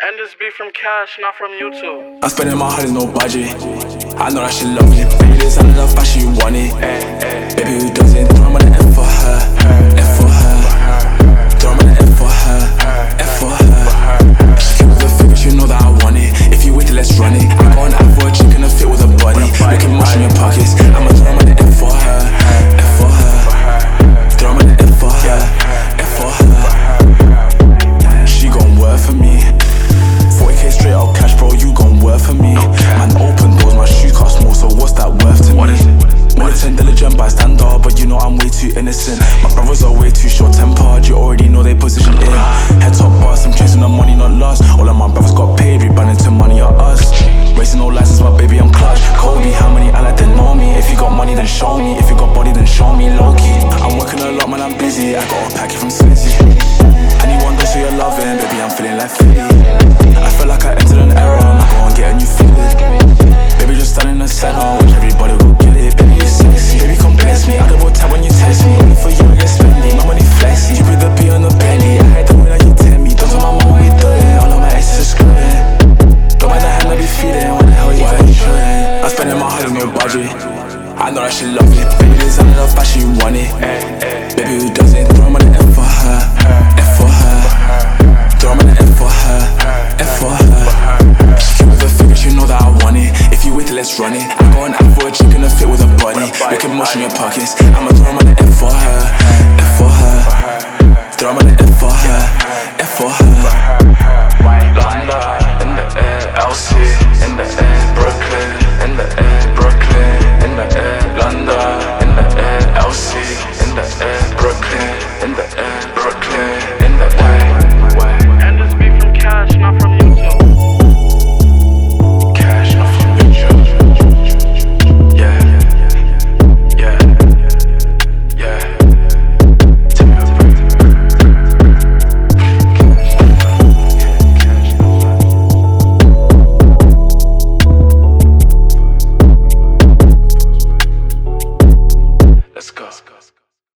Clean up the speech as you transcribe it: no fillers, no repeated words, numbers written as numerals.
And this beat from Cash, not from YouTube. I'm spending my heart, no budget. I know that she love me. Baby, this ain't enough, but she want it. Baby, who doesn't? Throw me the F for her, F for her. Throw me the F for her, F for her. She came with the figures, you know that I want it. If you wait till let's run it. I'm going out for a chicken to fit with a body. Looking much in your pockets. I'ma throw me the F for her, F for her. Throw me the F for her, F for her. She gon' work for me. 40k straight out cash, bro, you gon' work for me. Man, open doors, my shoe cost more, so what's that worth to me? Militant, diligent bystander, but you know I'm way too innocent. My brothers are way too short-tempered, you already know they position in. Head top boss, I'm chasing the money, not lost. All of my brothers got paid, we run into money or us. Racing no license, my baby, I'm clutch. Kobe, how many I like to know me? If you got money, then show me. If you got body, then show me low-key. I'm working a lot, man, I'm busy. I got a packet from Swizzy. Anyone goes through your loving, baby, I'm feeling like 50. I feel like I entered an era, I'm go and get a new feeling. Baby, just stand in the center, watch everybody go get it. Baby, you sexy, baby, come bless me. I double tap when you text me. Only for you, I get spendy. My money flexy, you put the P on the belly. I hate the way that you tell me. Don't tell my mom what you doing. All of my exes are screwing. Don't mind the hand I be feeling. What the hell you got showing? I'm spending my heart on no budget. I know that she love it. Baby, this ain't enough, but she want it. Baby, who doesn't? Throw me the F for her, F for her. Throw me the F for her, F for her. She came with the figures, you know that I want it. If you wait till let's run it. I'm going out for a chicken to fit with a body. Looking much in your pockets. I'm